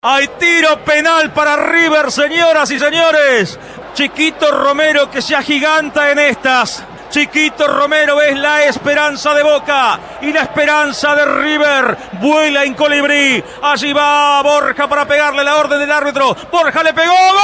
Hay tiro penal para River, señoras y señores. Chiquito Romero que se agiganta en estas. Chiquito Romero es la esperanza de Boca y la esperanza de River. Vuela en colibrí. Allí va Borja para pegarle la orden del árbitro. Borja le pegó. ¡Gol!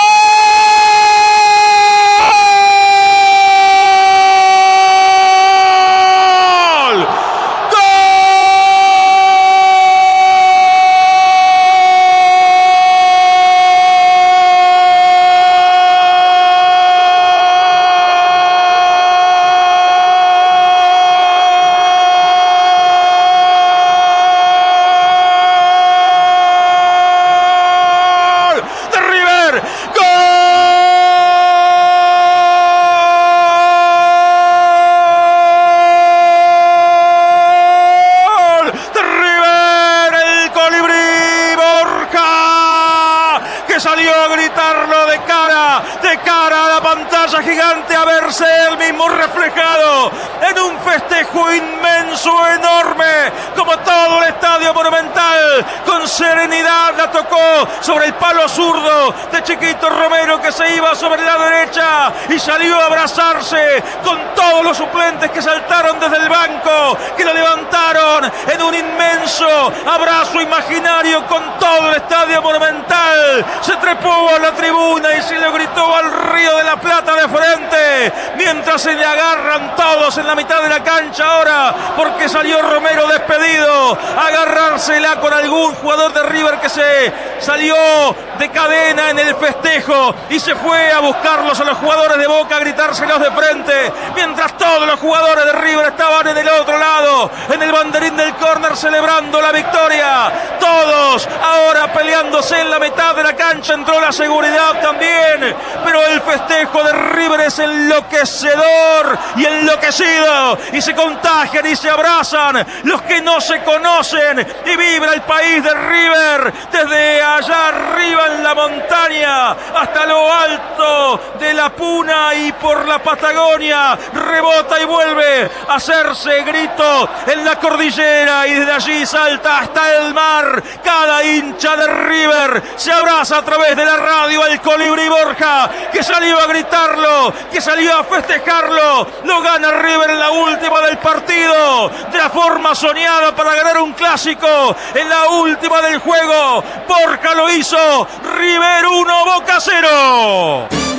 Salió a gritarlo de cara a la pantalla gigante, a verse él mismo reflejado en un festejo inmenso, enorme, como todo el Estadio Monumental. Con serenidad la tocó sobre el palo zurdo de Chiquito Romero, que se iba sobre la derecha y salió a abrazarse con todos los suplentes que saltaron desde el banco, que lo levantaron en un inmenso abrazo imaginario con todo el Estadio Monumental. Se trepó a la tribuna y se le gritó al Río de la Plata de frente, mientras se le agarran todos en la mitad de la cancha ahora, porque salió Romero despedido a agarrársela con algún jugador de River que se salió de cadena en el festejo y se fue a buscarlos a los jugadores de Boca, a gritárselos de frente, mientras todos los jugadores de River estaban en el otro lado, en el banderín del córner, celebrando la victoria. Todos ahora peleándose en la mitad de la cancha. Entró la seguridad también, pero el festejo de River es enloquecedor y enloquecido, y se contagian y se abrazan los que no se conocen, y vibra el país de River desde allá arriba en la montaña hasta lo alto de la Puna y por la Patagonia. Rebota y vuelve a hacerse grito en la cordillera, y desde allí salta hasta el mar. Cada hincha de River se abraza a través de la radio al colibrí Borja, que salió a gritarlo, que salió a festejarlo. Lo gana River en la última del partido, de la forma soñada para ganar un clásico, en la última del juego. Borja lo hizo. River 1, Boca 0.